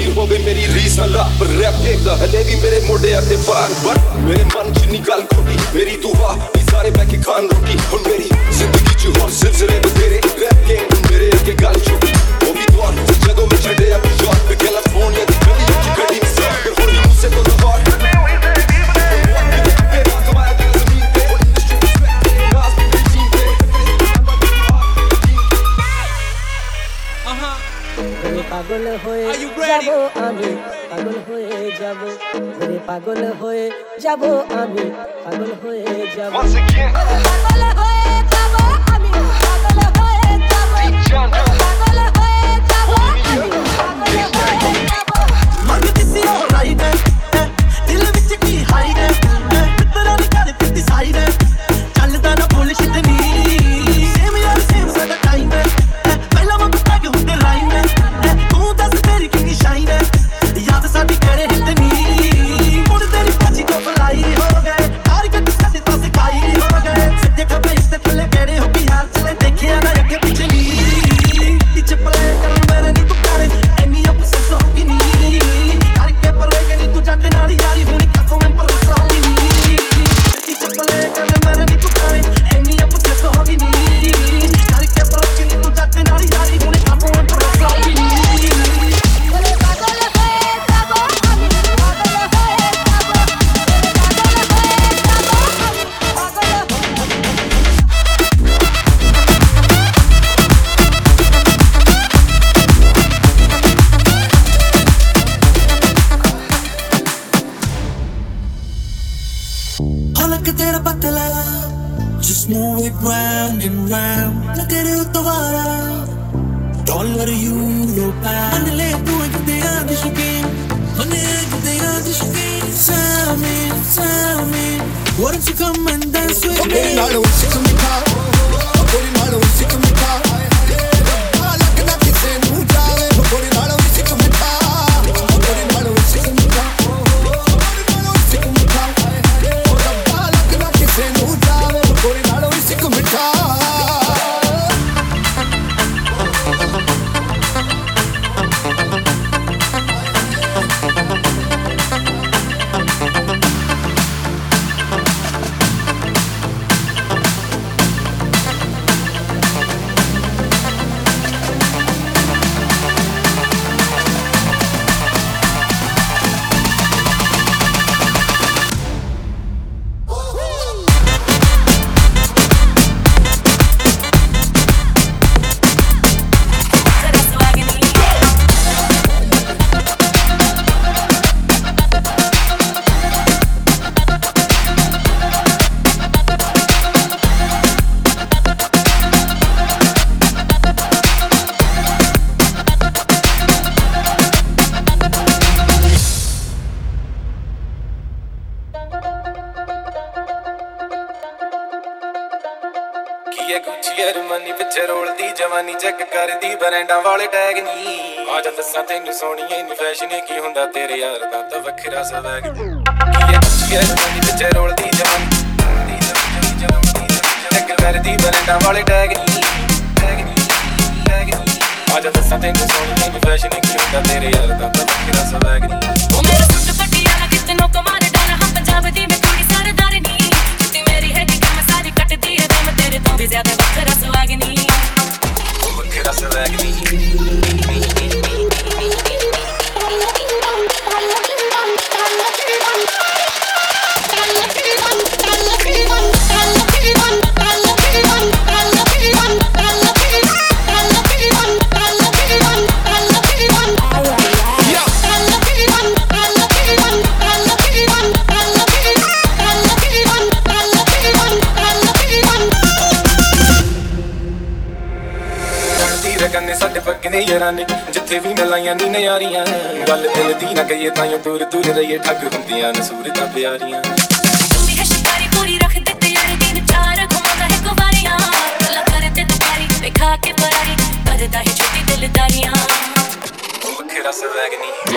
नहीं हो गई मेरी रीस अल्लाह पर रैप देखदा हले भी मेरे मोढे ते भार बट मेरे मन च नहीं गल खोटी मेरी दुआ भी सारे बैठे खान रोटी हुन मेरी जिंदगी च होर सिलसिले तेरे रैप गेम मेरे अगे गल छोटी वो भी दुआ जदों मैं छड़े अब यार पे कैलिफोर्निया दी गली च गड्डी में सर पर हुन मुझसे तो दबार পাগল হয়ে যাব আমি পাগল হয়ে যাব ওরে পাগল হয়ে যাব আমি পাগল হয়ে যাব পাগল হয়ে যাব আমি পাগল হয়ে যাব পাগল হয়ে যাব আমি পাগল হয়ে যাব ਮੰਗ ਕਿਸੇ ਹੋਰ ਰਾਈਡ ਦਿਲ ਵਿੱਚ ਕੀ ਹਾਈਡ ਫਿਤਰਾ ਨਹੀਂ ਕਰ ਕਿਤੇ ਸਾਈਡ ਚੱਲਦਾ ਨਾ ਬੁਲਸ਼ਿਟ ਨਹੀਂ ਸੇਮ ਯਾਰ ਸੇਮ ਸਾਡਾ ਟਾਈਮ ਪਹਿਲਾਂ ਮੈਂ ਪਤਾ ਕਿ ਹੁੰਦੇ ਲਾਈਨ ਤੂੰ ਦੱਸ ਤੇਰੀ ਕੀ ਸ਼ਾਈਨ ਯਾਦ ਸਾਡੀ ਕਿਹੜੇ ਹਿੱਟ ਨਹੀਂ ਮੁੜ ਤੇਰੀ ਪਾਚੀ ਕੋ ਬੁਲਾਈ ਹੋ ਗਏ ਟਾਰਗੇਟ ਸਾਡੇ ਤੋਂ ਸਿਖਾਈ ਹੋ ਗਏ ਸਿੱਧੇ ਖੱਬੇ ਇਸ ਤੇ ਥੱਲੇ ਕਿਹੜੇ ਹੋ ਬਿਹਾਰ ਚਲੇ ਦੇਖਿਆ ਨਾ ਅੱਗੇ ਪਿੱਛੇ ਨਹੀਂ ਟੀਚ ਪਲੇ ਕਰ ਮੇਰੇ ਨਹੀਂ ਤੂੰ ਕਰੇ ਐਨੀ ਅਪਸੈਸ ਹੋ ਗਈ ਨਹੀਂ ਕਰਕੇ ਪਰਲੇ ਕਿ ਤੂੰ ਜੱਟ ਨਾਲ ਯਾਰੀ ਹੋਣੀ ਕਾਕੋ ਮੈਂ ਪਰਸਾ ਹੋਈ ਨਹੀਂ ਟੀਚ ਪਲੇ ਕਰ ਮੇਰੇ ਨਹੀਂ ਤੂੰ ਕਰੇ ਐਨੀ ਅਪਸੈਸ ਹੋ ਗਈ ਨਹੀਂ ਕਰਕੇ ਪਰਲੇ ਕਿ ਤੂੰ ਜੱਟ ਨਾਲ ਯਾਰੀ ਹੋਣੀ ਕਾਕੋ ਮੈਂ ਪਰਸਾ ਹੋਈ ਨਹੀਂ Look at that batala, just move it round and round. Look at it tawara, don't let you look back. And let do it the other shooting, and the other shooting. Tell me, why don't you come and dance with me? I'm not always sick of me, pal. I'm not always sick of me, pal. I like it, I can say no, darling. I'm not always sick of me, pal. I'm not always sick of me, pal. ਜਵਾਨੀ check ਕਰਦੀ ਬਰੈਂਡਾਂ ਵਾਲੇ tag ਨੀ ਆ ਜਾ ਦੱਸਾਂ ਤੈਨੂੰ ਸੋਹਣੀਏ ਨੀ ਫੈਸ਼ਨ ਕੀ ਹੁੰਦਾ ਤੇਰੇ ਯਾਰ ਦਾ ਤਾਂ ਵੱਖਰਾ ਸਵੈਗ ਕੀ ਹੈ ਜਵਾਨੀ ਵਿੱਚ ਰੋਲਦੀ ਜਵਾਨੀ ਚੈੱਕ ਕਰਦੀ ਬਰੈਂਡਾਂ ਵਾਲੇ ਟੈਗ ਨੀ ਆ ਜਾ ਦੱਸਾਂ ਤੈਨੂੰ ਸੋਹਣੀਏ ਨੀ ਫੈਸ਼ਨ ਕੀ ਹੁੰਦਾ ਤੇਰੇ ਯਾਰ ਦਾ ਤਾਂ ਵੱਖਰਾ ਸਵੈਗ ਨੀ ਉਹ ਮੇਰਾ ਸੁੱਟ ਪਟਿਆਲਾ ਕਿਤਨੋਂ ਕਮਾਰ ਡਾਲਾ ਹਾਂ ਪੰਜਾਬ ਦੀ ਮੈਂ ਕੁੜੀ ਸਰਦਾਰ ਨੀ ਤੇ ਮੇਰੀ ਹੈ ਕਿ ਮੈਂ ਸਾਰੀ ਕੱਟਦੀ ਹੈ ਦਮ ਤੇਰੇ ਤੋਂ ਵੀ ਜ਼ਿਆਦਾ ਵੱਖਰਾ ਸਵੈਗ ਨੀ ਵੱਖਰਾ ਸਵੈਗ ਨੀ ਕੰਨੇ ਸਾਡੇ ਪੱਕੇ ਨੇ ਯਾਰਾਂ ਨੇ ਜਿੱਥੇ ਵੀ ਮਿਲਾਈਆਂ ਨੀ ਨਿਆਰੀਆਂ ਗੱਲ ਦਿਲ ਦੀ ਨਾ ਕਹੀਏ ਤਾਈਓ ਦੂਰ ਦੂਰ ਰਹੀਏ ਠੱਗ ਹੁੰਦੀਆਂ ਨੇ ਸੂਰਤਾਂ ਪਿਆਰੀਆਂ ਤੂੰ ਹੈ ਸ਼ਿਕਾਰੀ ਪੂਰੀ ਰੱਖ ਦੇ ਤਿਆਰੀ ਦਿਨ ਚਾਰ ਘੁਮਾਉਂਦਾ ਹੈ ਕੁਵਾਰੀਆਂ ਗੱਲਾਂ ਕਰਦੇ ਤੂੰ ਪਿਆਰੀ ਵੇਖਾ ਕੇ ਪਰਾਰੀ ਕਰਦਾ ਹੈ ਛੋਟੀ ਦਿਲਦਾਰੀਆਂ ਵੱਖਰਾ ਸਵੈਗ ਨੀ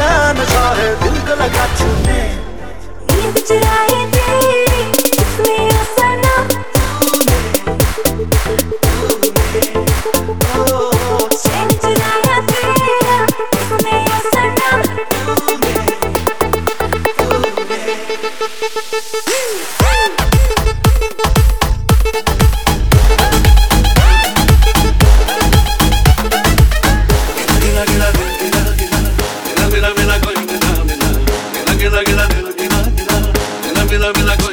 नया नशा है दिल को लगा छूने नींद चुराए तेरी इसमें सनम चैन चुराया तेरा इसमें सनम Mila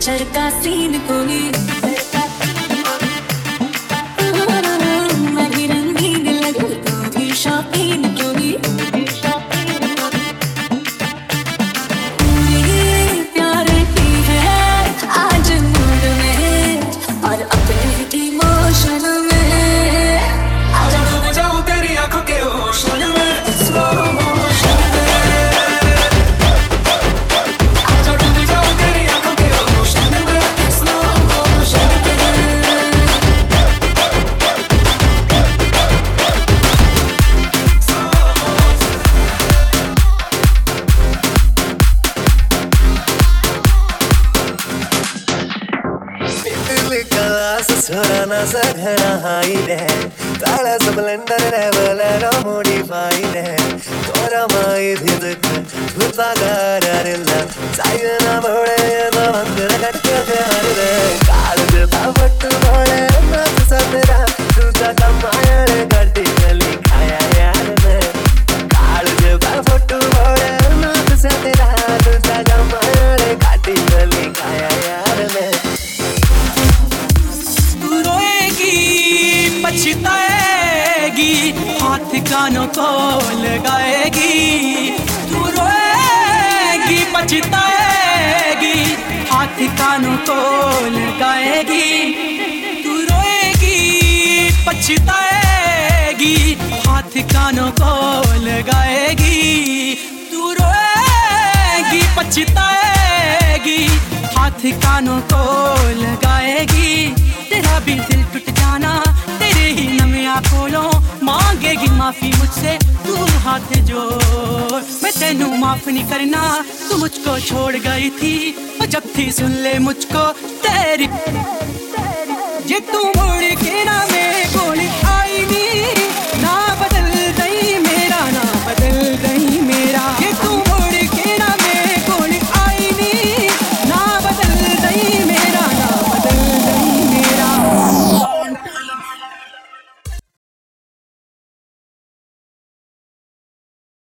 प्रेशर का सीन कोई मैं भी रंगीन लगूं तो भी शौकीन क्यों नहीं प्यार की है आज मूड में और अपने इमोशन में आज डूब जाऊं तेरी आंखों के ओशन में स्लो मोशन आज डूब जाऊं तेरी आंखों के ओशन में slow motion Soranasa ghana hide tala splendor level modified tora mai dhidak thuta gararilla sayana bole na bandra katte pyar de kaal de bavat bole nat satera thuta kamayal gatti gali khaya yaar me kaal de bavat bole nat satera thuta kamayal gatti gali khaya yaar me पछताएगी हाथ कानों को लगाएगी तू रोएगी पछताएगी हाथ कानों को लगाएगी तू रोएगी पछताएगी हाथ कानों को लगाएगी तू रोएगी पछताएगी हाथ कानों को लगाएगी तेरा भी दिल टूट जाना तेरे ही नमे आंखों मांगेगी माफी मुझसे तू हाथ जोड़ मैं तेनू माफ नहीं करना तू मुझको छोड़ गई थी और जब थी सुन ले मुझको तेरी जे तू